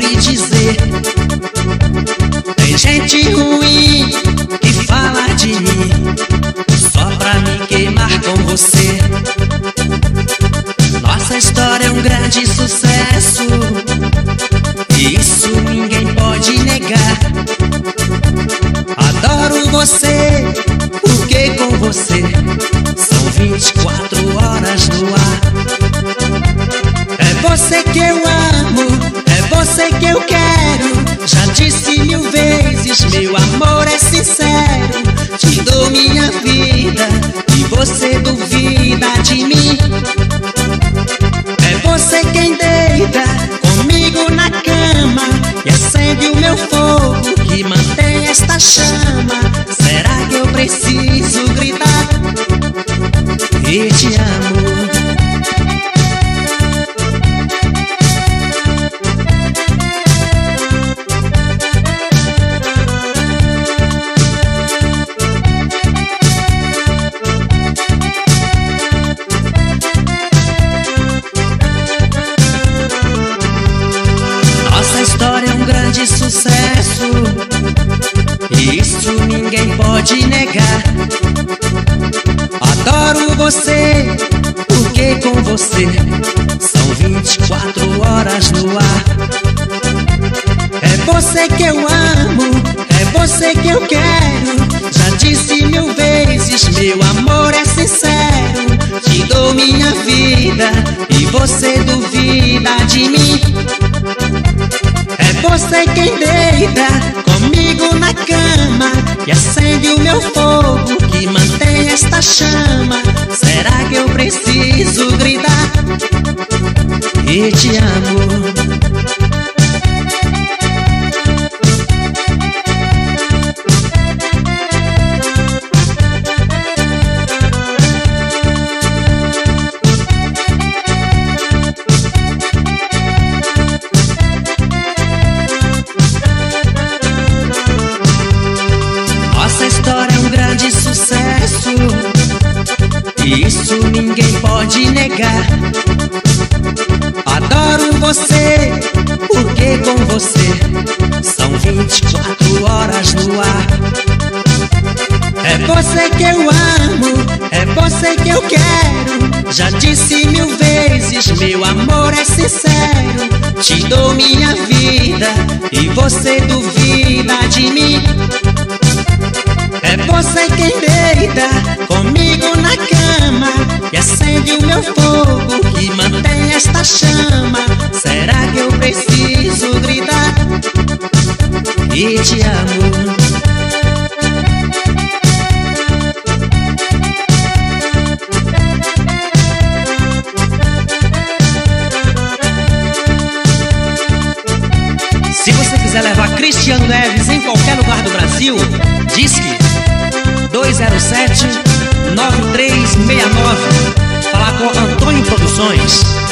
lhe dizer. Tem gente ruim que fala de mim só pra me queimar com você. Nossa história é um grande sucesso, e isso ninguém pode negar. Adoro você, porque com você são 24 horas no ar. É você que eu amo, é você que eu quero. Já disse 1000 vezes, meu amor é sincero. Te dou minha vida e você duvida de mim. É você quem deita comigo na cama e acende o meu fogo que mantém esta chama. Será que eu preciso gritar e te amo? Nossa história é um grande sucesso, e isso ninguém pode negar. Adoro você, porque com você são 24 horas no ar. É você que eu amo, é você que eu quero. Já disse 1000 vezes, meu amor é sincero. Te dou minha vida e você duvida de mim. É você quem deita comigo na cama e acende o meu fogo que mantém esta chama. Será que eu preciso gritar e te amo? Nossa história é um grande sucesso, e isso ninguém pode negar. Adoro você, porque com você são 24 horas no ar. É você que eu amo, é você que eu quero. Já disse 1000 vezes, meu amor é sincero. Te dou minha vida e você duvida de mim. É você quem deita comigo na cama e acende o meu fogo que mantém esta chama. Será que eu preciso gritar e te amo? Se você quiser levar Cristiano Neves em qualquer lugar do Brasil, disque 207-9369. Falar com Antônio Produções.